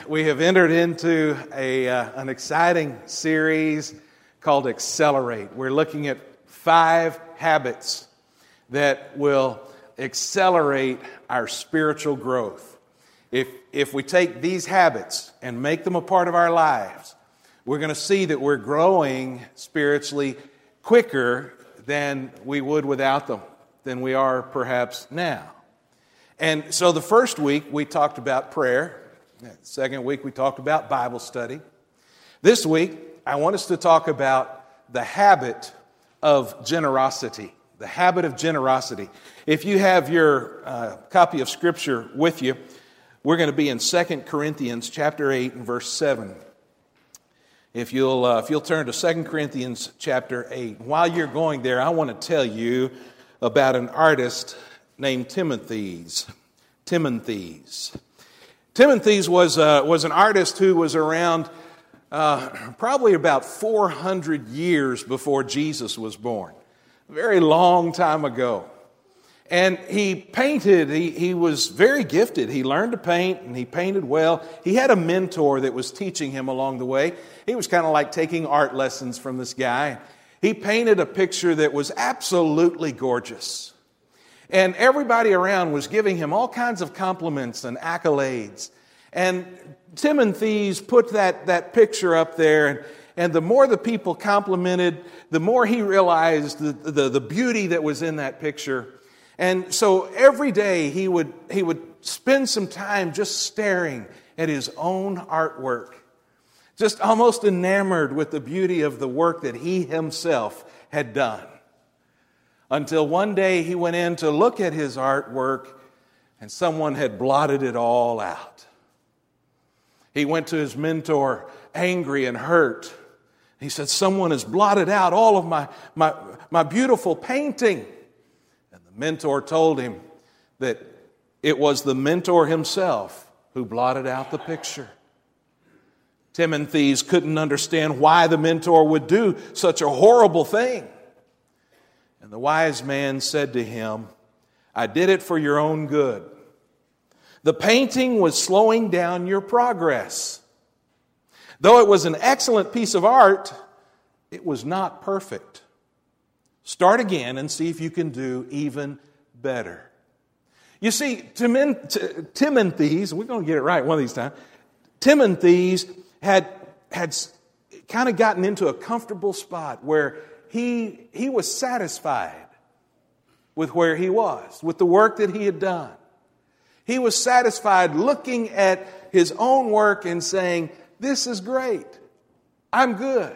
we have entered into an exciting series called Accelerate. We're looking at 5 habits that will accelerate our spiritual growth. If we take these habits and make them a part of our lives, we're going to see that we're growing spiritually quicker than we would without them, than we are perhaps now. And so the first week we talked about prayer. The second week we talked about Bible study. This week I want us to talk about the habit of generosity. The habit of generosity. If you have your copy of Scripture with you, we're going to be in 2 Corinthians chapter 8 and verse 7. If you'll turn to 2 Corinthians chapter 8. While you're going there, I want to tell you about an artist named Timothes. Timothes was an artist who was around probably about 400 years before Jesus was born. A very long time ago. And he painted, he was very gifted. He learned to paint and he painted well. He had a mentor that was teaching him along the way. He was kind of like taking art lessons from this guy. He painted a picture that was absolutely gorgeous. And everybody around was giving him all kinds of compliments and accolades. And Timothes put that picture up there, and the more the people complimented, the more he realized the beauty that was in that picture. And so every day he would spend some time just staring at his own artwork, just almost enamored with the beauty of the work that he himself had done. Until one day he went in to look at his artwork and someone had blotted it all out. He went to his mentor angry and hurt. He said, "Someone has blotted out all of my beautiful painting." And the mentor told him that it was the mentor himself who blotted out the picture. Timothes couldn't understand why the mentor would do such a horrible thing. And the wise man said to him, "I did it for your own good. The painting was slowing down your progress. Though it was an excellent piece of art, it was not perfect. Start again and see if you can do even better." You see, Timothes, we're going to get it right one of these times, Timothes had kind of gotten into a comfortable spot where he was satisfied with where he was, with the work that he had done. He was satisfied looking at his own work and saying, "This is great. I'm good."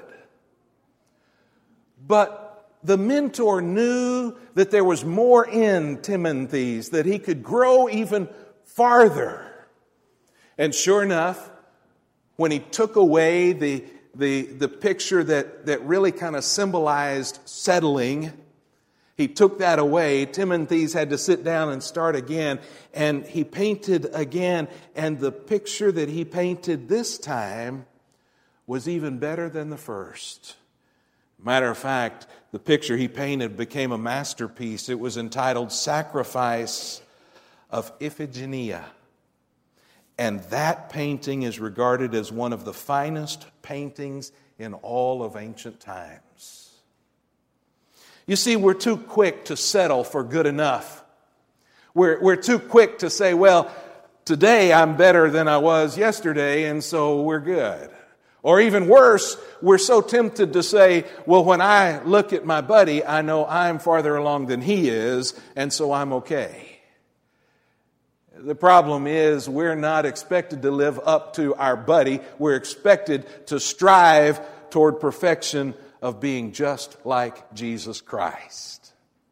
But the mentor knew that there was more in Timothes, that he could grow even farther. And sure enough, when he took away the picture that really kind of symbolized settling, he took that away. Timothes had to sit down and start again, and he painted again, and the picture that he painted this time was even better than the first. Matter of fact, the picture he painted became a masterpiece. It was entitled Sacrifice of Iphigenia. And that painting is regarded as one of the finest paintings in all of ancient times. You see, we're too quick to settle for good enough. We're too quick to say, "Well, today I'm better than I was yesterday, and so we're good." Or even worse, we're so tempted to say, "Well, when I look at my buddy, I know I'm farther along than he is, and so I'm okay." The problem is we're not expected to live up to our buddy. We're expected to strive toward perfection of being just like Jesus Christ.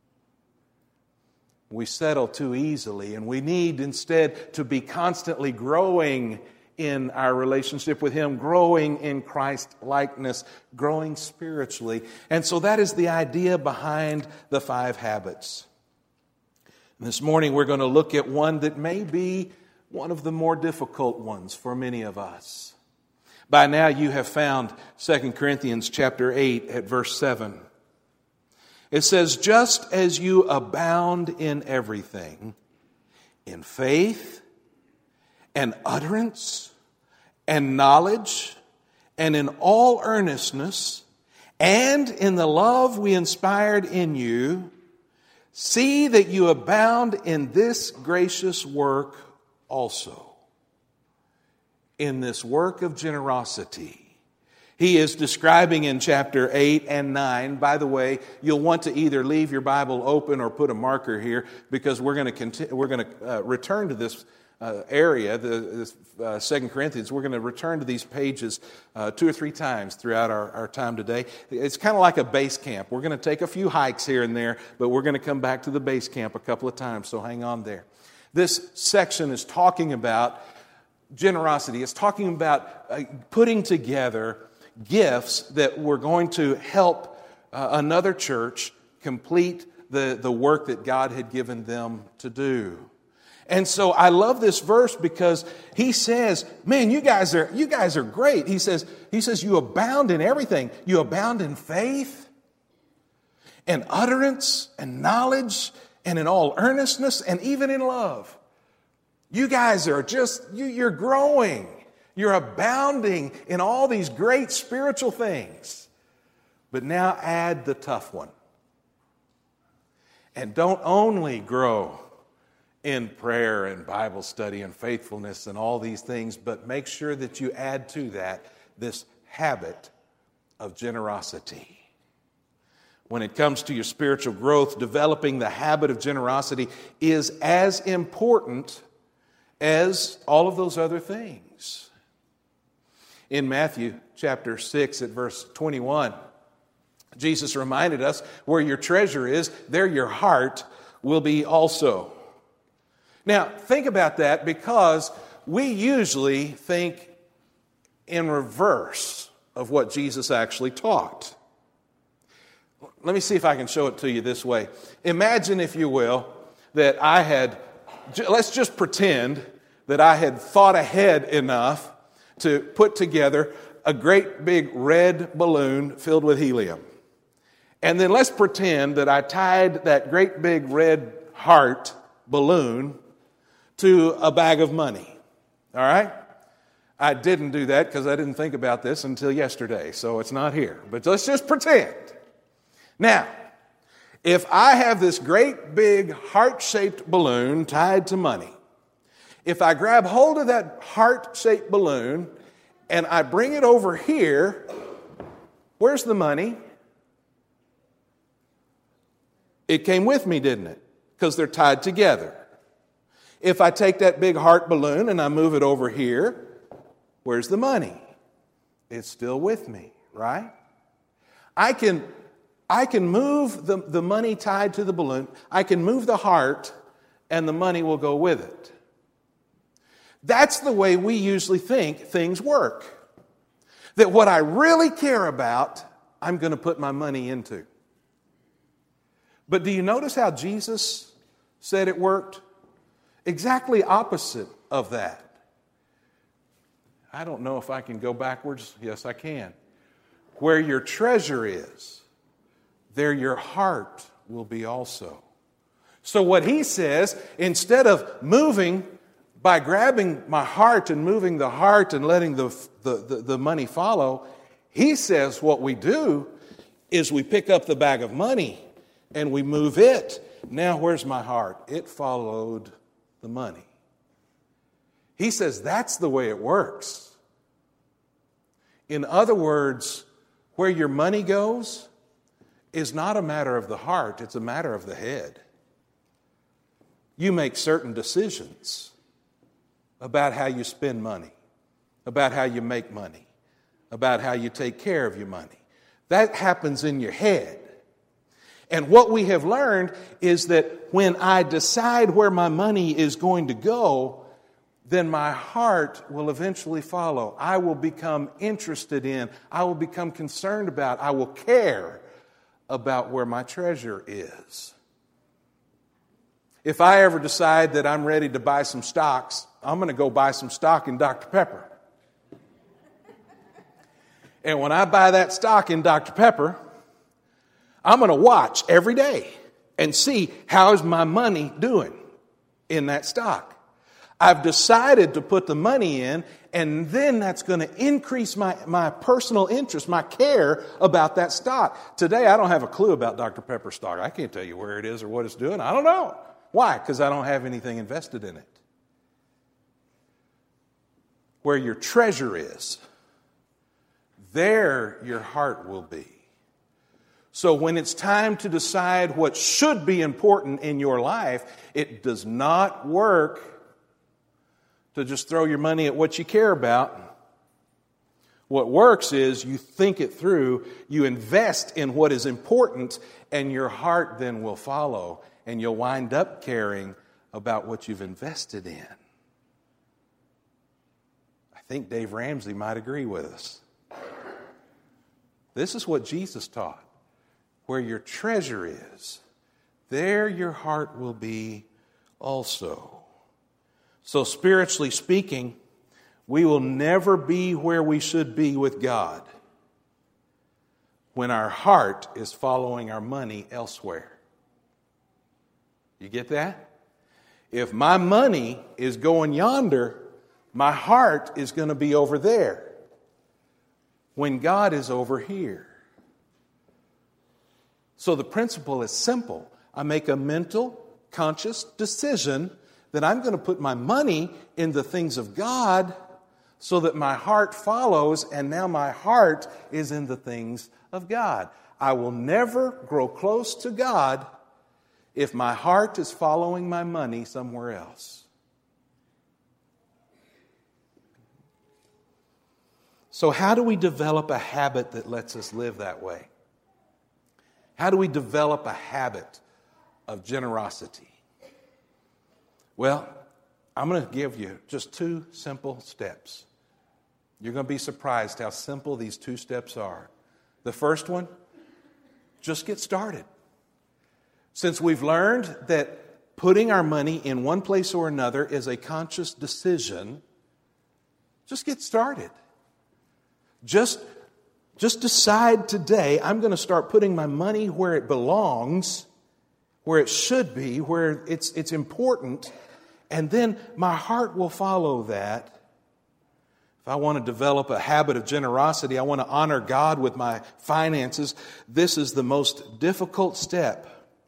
We settle too easily, and we need instead to be constantly growing in our relationship with Him, growing in Christ likeness, growing spiritually. And so that is the idea behind the 5 habits. This morning we're going to look at one that may be one of the more difficult ones for many of us. By now you have found 2 Corinthians chapter 8 at verse 7. It says, "Just as you abound in everything, in faith and utterance and knowledge, and in all earnestness, and in the love we inspired in you, see that you abound in this gracious work also. In this work of generosity. He is describing in chapter 8 and 9. By the way, you'll want to either leave your Bible open or put a marker here, because we're going to return to this area, this 2 Corinthians. We're going to return to these pages 2 or 3 times throughout our time today. It's kind of like a base camp. We're going to take a few hikes here and there, but we're going to come back to the base camp a couple of times, so hang on there. This section is talking about generosity. It's talking about putting together gifts that were going to help another church complete the work that God had given them to do. And so I love this verse because he says, man, you guys are great. He says you abound in everything. You abound in faith and utterance and knowledge and in all earnestness and even in love. You guys are you're growing. You're abounding in all these great spiritual things. But now add the tough one. And don't only grow in prayer and Bible study and faithfulness and all these things, but make sure that you add to that this habit of generosity. When it comes to your spiritual growth, developing the habit of generosity is as important as all of those other things. In Matthew chapter 6 at verse 21, Jesus reminded us, where your treasure is, there your heart will be also. Now, think about that, because we usually think in reverse of what Jesus actually taught. Let me see if I can show it to you this way. Imagine, if you will, that let's just pretend that I had thought ahead enough to put together a great big red balloon filled with helium. And then let's pretend that I tied that great big red heart balloon to a bag of money. All right? I didn't do that because I didn't think about this until yesterday, so it's not here. But let's just pretend. Now, if I have this great big heart-shaped balloon tied to money, if I grab hold of that heart-shaped balloon and I bring it over here, where's the money? It came with me, didn't it? Because they're tied together. If I take that big heart balloon and I move it over here, where's the money? It's still with me, right? I can move the money tied to the balloon. I can move the heart, and the money will go with it. That's the way we usually think things work. That what I really care about, I'm going to put my money into. But do you notice how Jesus said it worked? Exactly opposite of that. I don't know if I can go backwards. Yes, I can. Where your treasure is, there your heart will be also. So what he says, instead of moving by grabbing my heart and moving the heart and letting the money follow, he says what we do is we pick up the bag of money and we move it. Now where's my heart? It followed the money. He says that's the way it works. In other words, where your money goes is not a matter of the heart, it's a matter of the head. You make certain decisions about how you spend money, about how you make money, about how you take care of your money. That happens in your head. And what we have learned is that when I decide where my money is going to go, then my heart will eventually follow. I will become interested in, I will become concerned about, I will care about where my treasure is. If I ever decide that I'm ready to buy some stocks, I'm going to go buy some stock in Dr. Pepper. And when I buy that stock in Dr. Pepper, I'm going to watch every day and see how is my money doing in that stock. I've decided to put the money in, And then that's going to increase my personal interest, my care about that stock. Today, I don't have a clue about Dr. Pepper stock. I can't tell you where it is or what it's doing. I don't know. Why? Because I don't have anything invested in it. Where your treasure is, there your heart will be. So when it's time to decide what should be important in your life, it does not work to just throw your money at what you care about. What works is you think it through, you invest in what is important, and your heart then will follow, and you'll wind up caring about what you've invested in. I think Dave Ramsey might agree with us. This is what Jesus taught. Where your treasure is, there your heart will be also. So spiritually speaking, we will never be where we should be with God when our heart is following our money elsewhere. You get that? If my money is going yonder, my heart is going to be over there when God is over here. So the principle is simple. I make a mental, conscious decision that I'm going to put my money in the things of God so that my heart follows, and now my heart is in the things of God. I will never grow close to God if my heart is following my money somewhere else. So how do we develop a habit that lets us live that way? How do we develop a habit of generosity? Well, I'm going to give you just 2 simple steps. You're going to be surprised how simple these 2 steps are. The first one, just get started. Since we've learned that putting our money in one place or another is a conscious decision, just get started. Just decide today, I'm going to start putting my money where it belongs, where it should be, where it's important, and then my heart will follow that. If I want to develop a habit of generosity, I want to honor God with my finances, this is the most difficult step.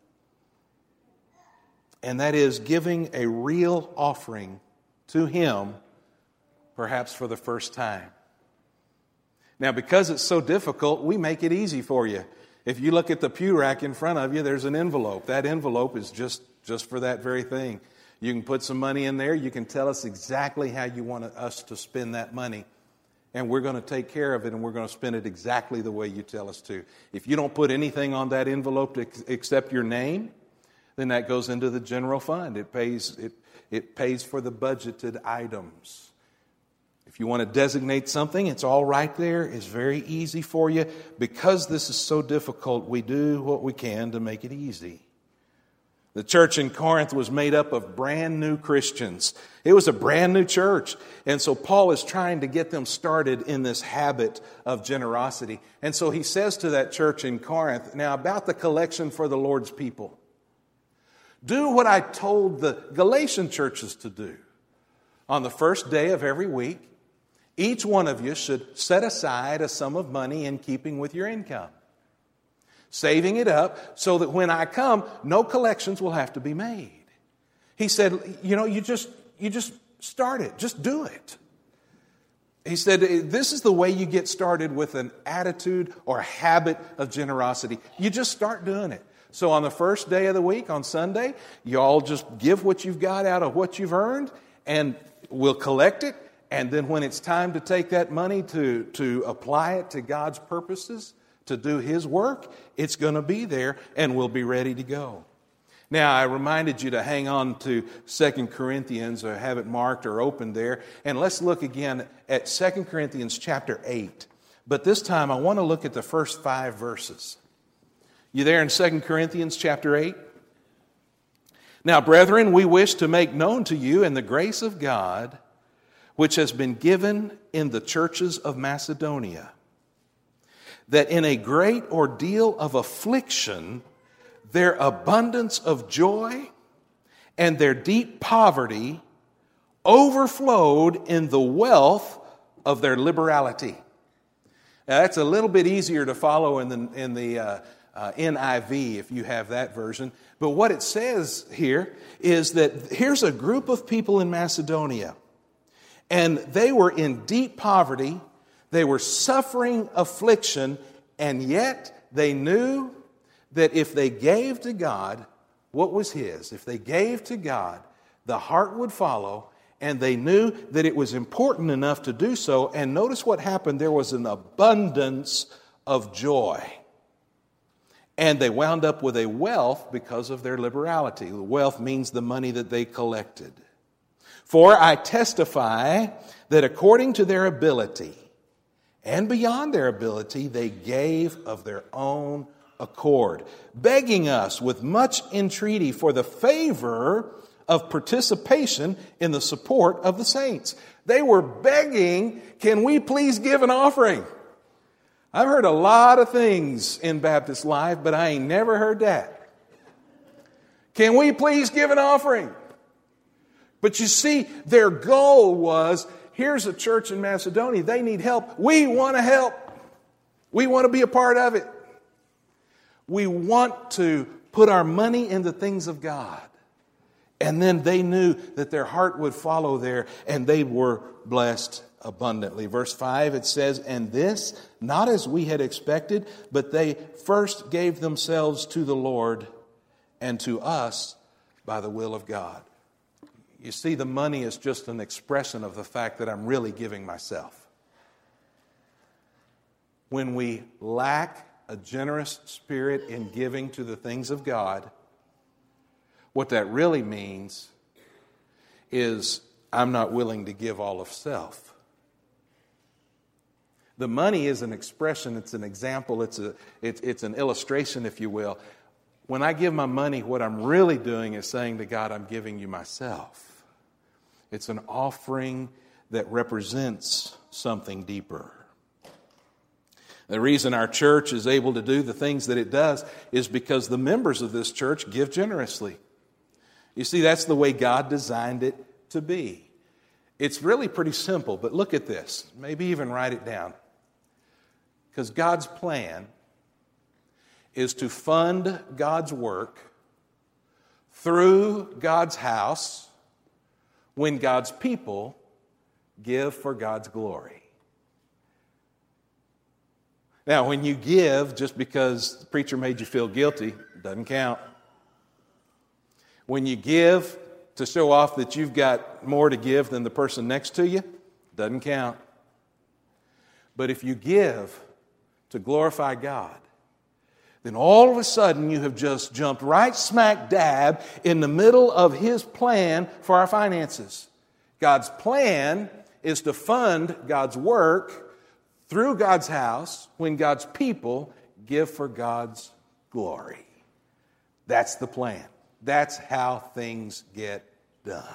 And that is giving a real offering to Him, perhaps for the first time. Now, because it's so difficult, we make it easy for you. If you look at the pew rack in front of you, there's an envelope. That envelope is just for that very thing. You can put some money in there. You can tell us exactly how you want us to spend that money. And we're going to take care of it, and we're going to spend it exactly the way you tell us to. If you don't put anything on that envelope except your name, then that goes into the general fund. It pays for the budgeted items. If you want to designate something, it's all right there. It's very easy for you. Because this is so difficult, we do what we can to make it easy. The church in Corinth was made up of brand new Christians. It was a brand new church. And so Paul is trying to get them started in this habit of generosity. And so he says to that church in Corinth, now about the collection for the Lord's people. Do what I told the Galatian churches to do. On the first day of every week, each one of you should set aside a sum of money in keeping with your income, saving it up so that when I come, no collections will have to be made. He said, you just start it. Just do it. He said, this is the way you get started with an attitude or a habit of generosity. You just start doing it. So on the first day of the week, on Sunday, you all just give what you've got out of what you've earned, and we'll collect it. And then when it's time to take that money to apply it to God's purposes, to do His work, it's going to be there and we'll be ready to go. Now, I reminded you to hang on to 2 Corinthians or have it marked or opened there. And let's look again at 2 Corinthians chapter 8. But this time I want to look at the first 5 verses. You there in 2 Corinthians chapter 8? Now, brethren, we wish to make known to you in the grace of God, which has been given in the churches of Macedonia, that in a great ordeal of affliction, their abundance of joy and their deep poverty overflowed in the wealth of their liberality. Now, that's a little bit easier to follow in the NIV if you have that version. But what it says here is that here's a group of people in Macedonia, and they were in deep poverty, they were suffering affliction, and yet they knew that if they gave to God what was His, if they gave to God, the heart would follow, and they knew that it was important enough to do so. And notice what happened. There was an abundance of joy. And they wound up with a wealth because of their liberality. The wealth means the money that they collected. For I testify that according to their ability and beyond their ability, they gave of their own accord, begging us with much entreaty for the favor of participation in the support of the saints. They were begging, can we please give an offering? I've heard a lot of things in Baptist life, but I ain't never heard that. Can we please give an offering? But you see, their goal was, here's a church in Macedonia, they need help. We want to help. We want to be a part of it. We want to put our money in the things of God. And then they knew that their heart would follow there, and they were blessed abundantly. Verse 5, it says, and this, not as we had expected, but they first gave themselves to the Lord and to us by the will of God. You see, the money is just an expression of the fact that I'm really giving myself. When we lack a generous spirit in giving to the things of God, what that really means is I'm not willing to give all of self. The money is an expression, it's an example, it's an illustration, if you will. When I give my money, what I'm really doing is saying to God, I'm giving you myself. It's an offering that represents something deeper. The reason our church is able to do the things that it does is because the members of this church give generously. You see, that's the way God designed it to be. It's really pretty simple, but look at this. Maybe even write it down. Because God's plan is to fund God's work through God's house when God's people give for God's glory. Now, when you give just because the preacher made you feel guilty, doesn't count. When you give to show off that you've got more to give than the person next to you, doesn't count. But if you give to glorify God, then all of a sudden you have just jumped right smack dab in the middle of His plan for our finances. God's plan is to fund God's work through God's house when God's people give for God's glory. That's the plan. That's how things get done.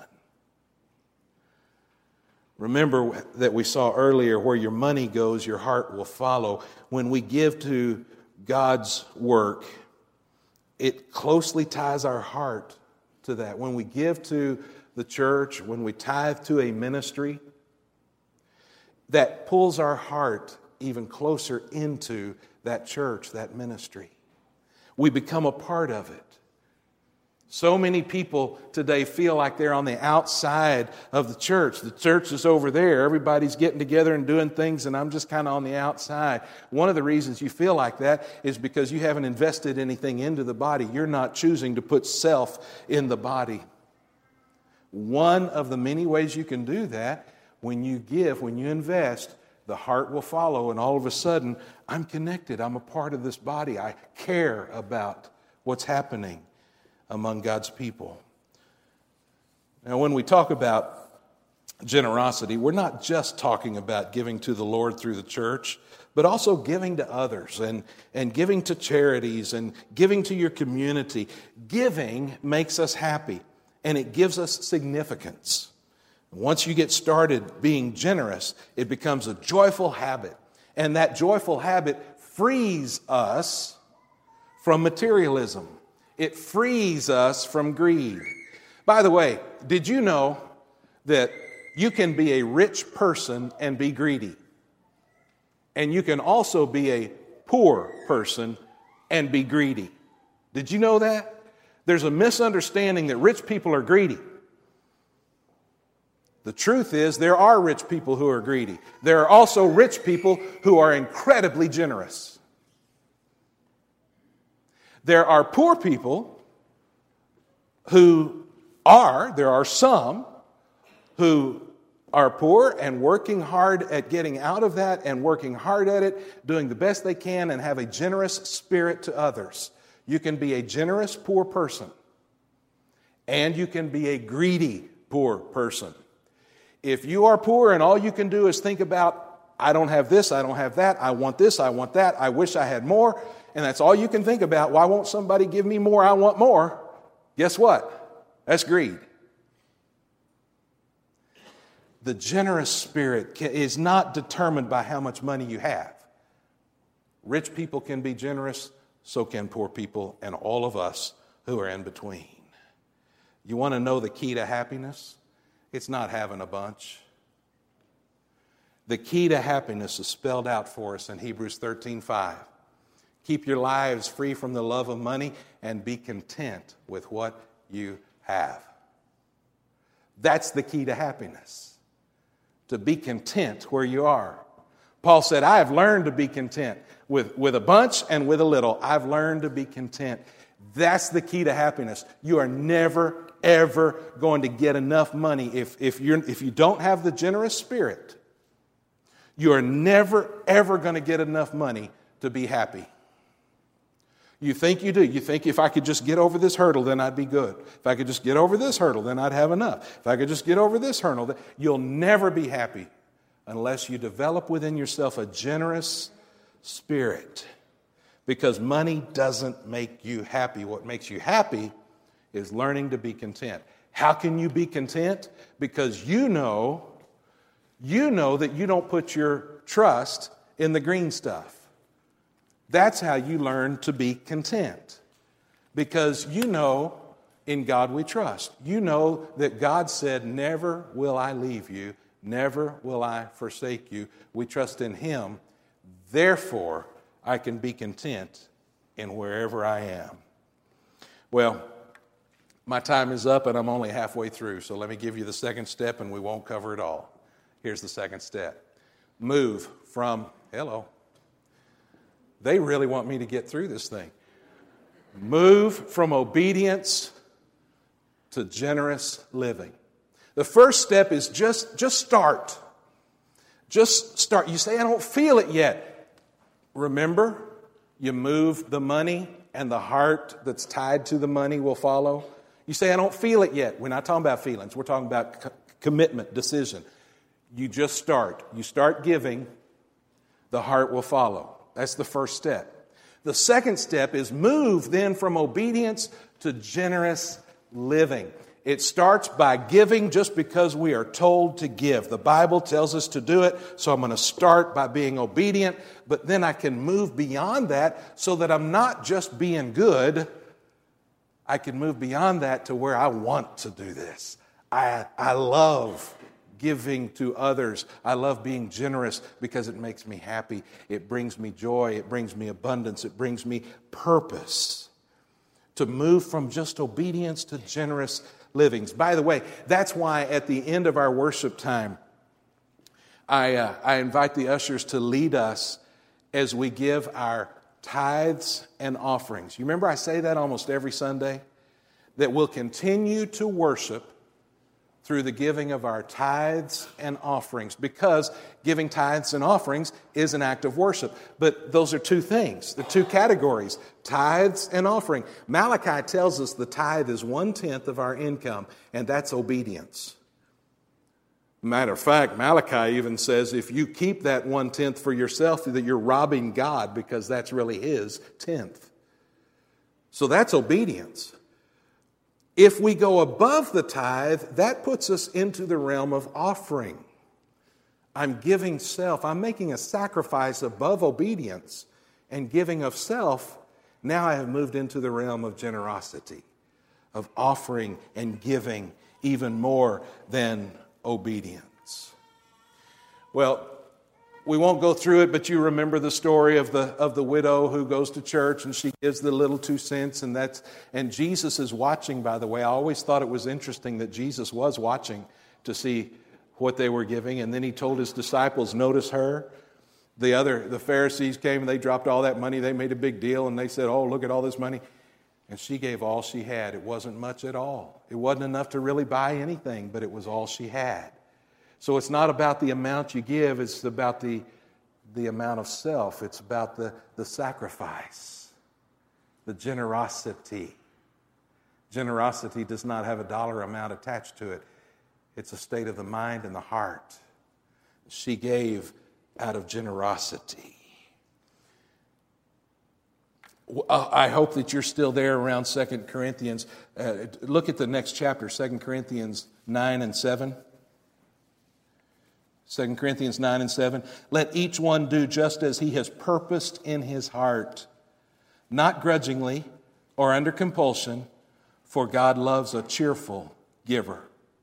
Remember that we saw earlier, where your money goes, your heart will follow. When we give to God's work, it closely ties our heart to that. When we give to the church, when we tithe to a ministry, that pulls our heart even closer into that church, that ministry. We become a part of it. So many people today feel like they're on the outside of the church. The church is over there. Everybody's getting together and doing things, and I'm just kind of on the outside. One of the reasons you feel like that is because you haven't invested anything into the body. You're not choosing to put self in the body. One of the many ways you can do that, when you give, when you invest, the heart will follow, and all of a sudden, I'm connected. I'm a part of this body. I care about what's happening among God's people. Now, when we talk about generosity, we're not just talking about giving to the Lord through the church, but also giving to others and giving to charities and giving to your community. Giving makes us happy, and it gives us significance. Once you get started being generous, it becomes a joyful habit, and that joyful habit frees us from materialism. It frees us from greed. By the way, did you know that you can be a rich person and be greedy. And you can also be a poor person and be greedy. Did you know that? There's a misunderstanding that rich people are greedy. The truth is, there are rich people who are greedy. There are also rich people who are incredibly generous. There are poor people there are some who are poor and working hard at getting out of that and working hard at it, doing the best they can and have a generous spirit to others. You can be a generous poor person, and you can be a greedy poor person. If you are poor and all you can do is think about, I don't have this, I don't have that, I want this, I want that, I wish I had more, and that's all you can think about, why won't somebody give me more, I want more, guess what? That's greed. The generous spirit is not determined by how much money you have. Rich people can be generous, so can poor people, and all of us who are in between. You want to know the key to happiness? It's not having a bunch. The key to happiness is spelled out for us in Hebrews 13:5. Keep your lives free from the love of money and be content with what you have. That's the key to happiness. To be content where you are. Paul said, I have learned to be content with a bunch and with a little. I've learned to be content. That's the key to happiness. You are never, ever going to get enough money. If you don't have the generous spirit, you are never, ever going to get enough money to be happy. You think you do. You think if I could just get over this hurdle, then I'd be good. If I could just get over this hurdle, then I'd have enough. If I could just get over this hurdle, you'll never be happy unless you develop within yourself a generous spirit. Because money doesn't make you happy. What makes you happy is learning to be content. How can you be content? Because you know that you don't put your trust in the green stuff. That's how you learn to be content. Because you know in God we trust. You know that God said, never will I leave you, never will I forsake you. We trust in Him. Therefore, I can be content in wherever I am. Well, my time is up and I'm only halfway through, so let me give you the second step and we won't cover it all. Here's the second step. Move from, they really want me to get through this thing. Move from obedience to generous living. The first step is just start. Just start. You say, I don't feel it yet. Remember, you move the money and the heart that's tied to the money will follow. You say, I don't feel it yet. We're not talking about feelings. We're talking about commitment, decision. You just start. You start giving, the heart will follow. That's the first step. The second step is move then from obedience to generous living. It starts by giving just because we are told to give. The Bible tells us to do it, so I'm going to start by being obedient, but then I can move beyond that so that I'm not just being good. I can move beyond that to where I want to do this. I love giving to others. I love being generous because it makes me happy. It brings me joy. It brings me abundance. It brings me purpose. To move from just obedience to generous livings. By the way, that's why at the end of our worship time, I invite the ushers to lead us as we give our tithes and offerings. You remember I say that almost every Sunday? That we'll continue to worship through the giving of our tithes and offerings, because giving tithes and offerings is an act of worship. But those are two things, the two categories, tithes and offering. Malachi tells us the tithe is 1/10 of our income, and that's obedience. Matter of fact, Malachi even says if you keep that 1/10 for yourself, that you're robbing God, because that's really His 10th. So that's obedience. If we go above the tithe, that puts us into the realm of offering. I'm giving self. I'm making a sacrifice above obedience and giving of self. Now I have moved into the realm of generosity, of offering and giving even more than obedience. Well, we won't go through it, but you remember the story of the widow who goes to church and she gives the little 2 cents, and Jesus is watching, by the way. I always thought it was interesting that Jesus was watching to see what they were giving, and then he told his disciples, notice her. The Pharisees came and they dropped all that money. They made a big deal and they said, oh, look at all this money. And she gave all she had. It wasn't much at all. It wasn't enough to really buy anything, but it was all she had. So it's not about the amount you give, it's about the amount of self. It's about the sacrifice, the generosity. Generosity does not have a dollar amount attached to it. It's a state of the mind and the heart. She gave out of generosity. I hope that you're still there around 2 Corinthians. Look at the next chapter, 2 Corinthians 9 and 7. 2 Corinthians 9 and 7. Let each one do just as he has purposed in his heart, not grudgingly or under compulsion, for God loves a cheerful giver.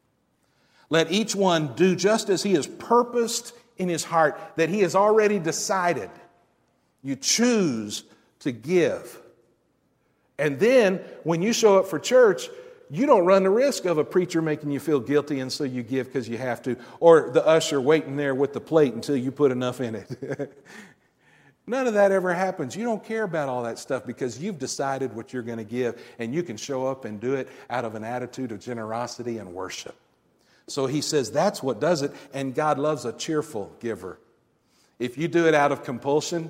Let each one do just as he has purposed in his heart, that he has already decided. You choose to give. And then when you show up for church, you don't run the risk of a preacher making you feel guilty and so you give because you have to, or the usher waiting there with the plate until you put enough in it. None of that ever happens. You don't care about all that stuff because you've decided what you're going to give, and you can show up and do it out of an attitude of generosity and worship. So he says that's what does it, and God loves a cheerful giver. If you do it out of compulsion,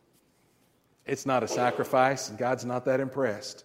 it's not a sacrifice, and God's not that impressed.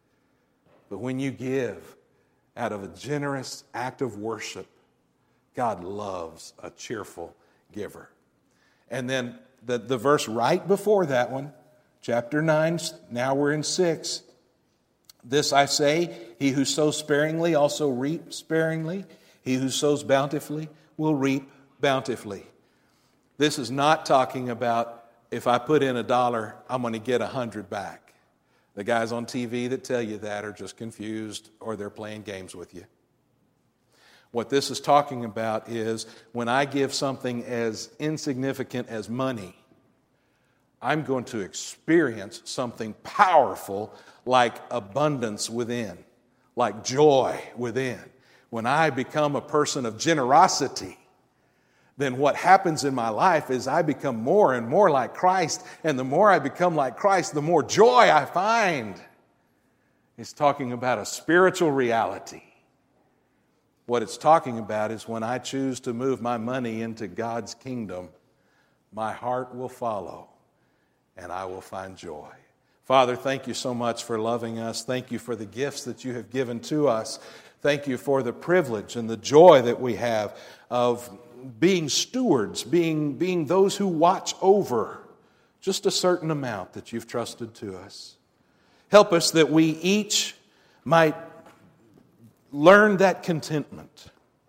But when you give out of a generous act of worship, God loves a cheerful giver. And then the verse right before that one, chapter 9, now we're in 6. This I say, he who sows sparingly also reaps sparingly. He who sows bountifully will reap bountifully. This is not talking about if I put in $1, I'm going to get 100 back. The guys on TV that tell you that are just confused or they're playing games with you. What this is talking about is when I give something as insignificant as money, I'm going to experience something powerful like abundance within, like joy within. When I become a person of generosity, then what happens in my life is I become more and more like Christ, and the more I become like Christ, the more joy I find. It's talking about a spiritual reality. What it's talking about is when I choose to move my money into God's kingdom, my heart will follow, and I will find joy. Father, thank you so much for loving us. Thank you for the gifts that you have given to us. Thank you for the privilege and the joy that we have of being stewards, being those who watch over just a certain amount that you've trusted to us. Help us that we each might learn that contentment,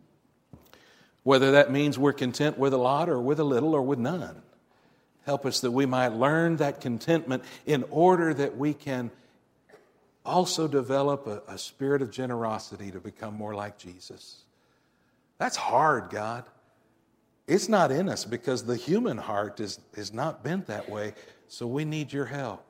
whether that means we're content with a lot or with a little or with none. Help us that we might learn that contentment in order that we can also develop a spirit of generosity to become more like Jesus. That's hard, God. It's not in us because the human heart is not bent that way, so we need your help.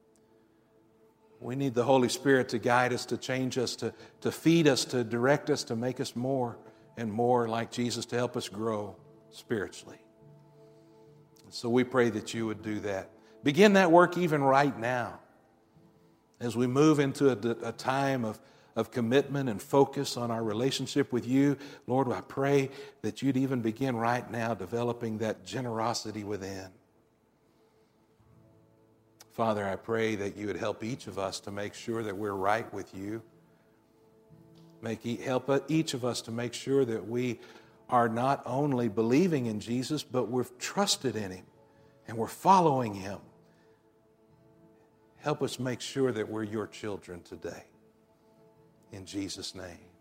We need the Holy Spirit to guide us, to change us, to feed us, to direct us, to make us more and more like Jesus, to help us grow spiritually. So we pray that you would do that. Begin that work even right now. As we move into a time of commitment and focus on our relationship with you, Lord, I pray that you'd even begin right now developing that generosity within. Father, I pray that you would help each of us to make sure that we're right with you. Help each of us to make sure that we are not only believing in Jesus, but we've trusted in him and we're following him. Help us make sure that we're your children today. In Jesus' name.